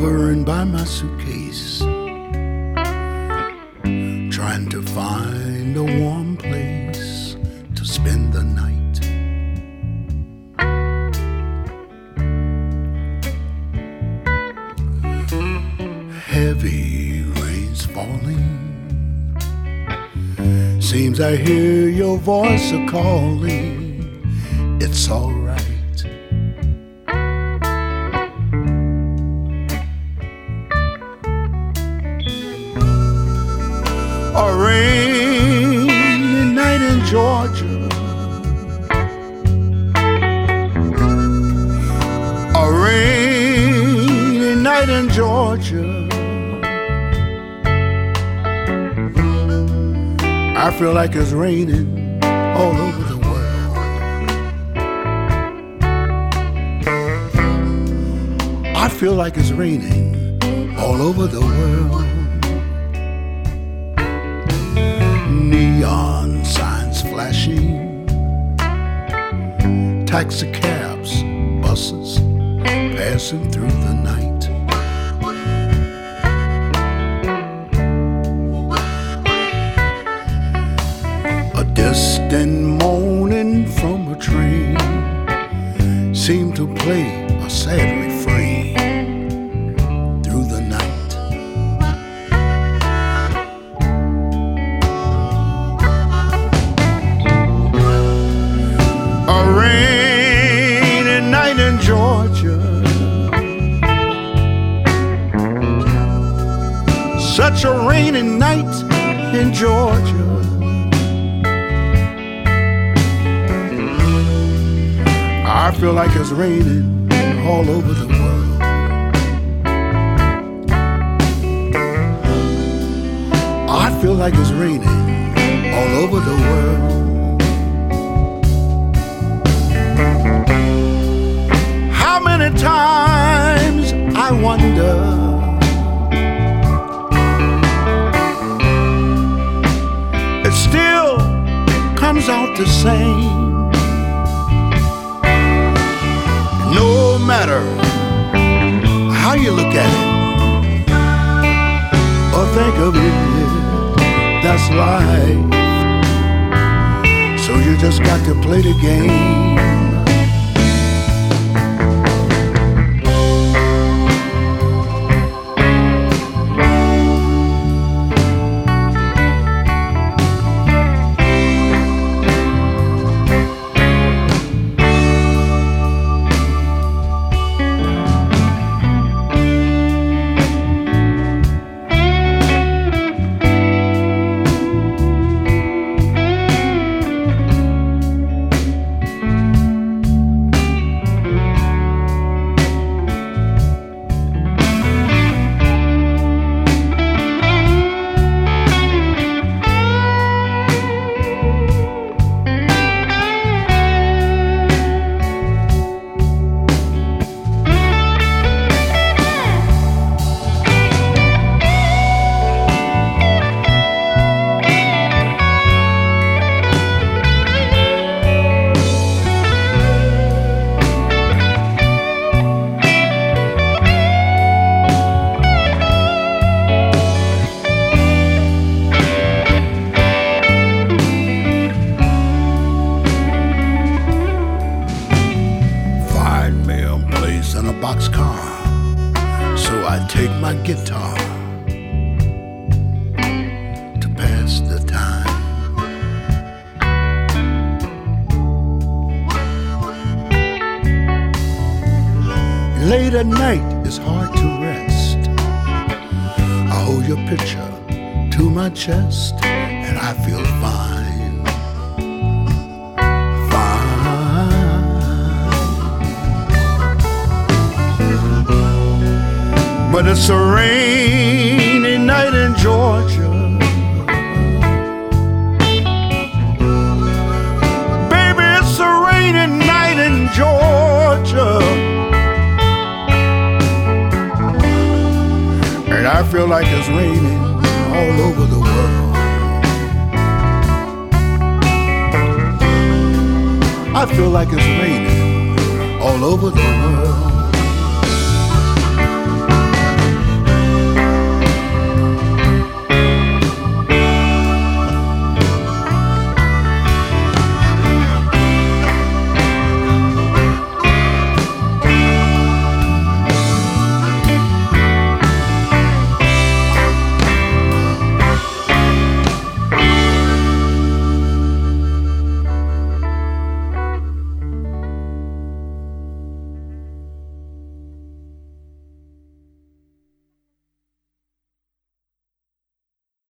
hovering by my suitcase, trying to find a warm place to spend the night. Heavy rain's falling, seems I hear your voice a-calling. It's alright. A rainy night in Georgia, a rainy night in Georgia. I feel like it's raining all over the world. I feel like it's raining all over the world. Neon signs flashing, taxi cabs, buses passing through the night. A distant moaning from a train seemed to play a sad refrain through the night. A rainy night in Georgia, such a rainy night in Georgia. I feel like it's raining all over the world. I feel like it's raining all over the world. How many times I wonder, it still comes out the same. No matter how you look at it or think of it, that's life. So you just got to play the game. In a boxcar, so I take my guitar to pass the time. Late at night, it's hard to rest. I hold your picture to my chest and I feel fine. But it's a rainy night in Georgia. Baby, it's a rainy night in Georgia. And I feel like it's raining all over the world. I feel like it's raining all over the world.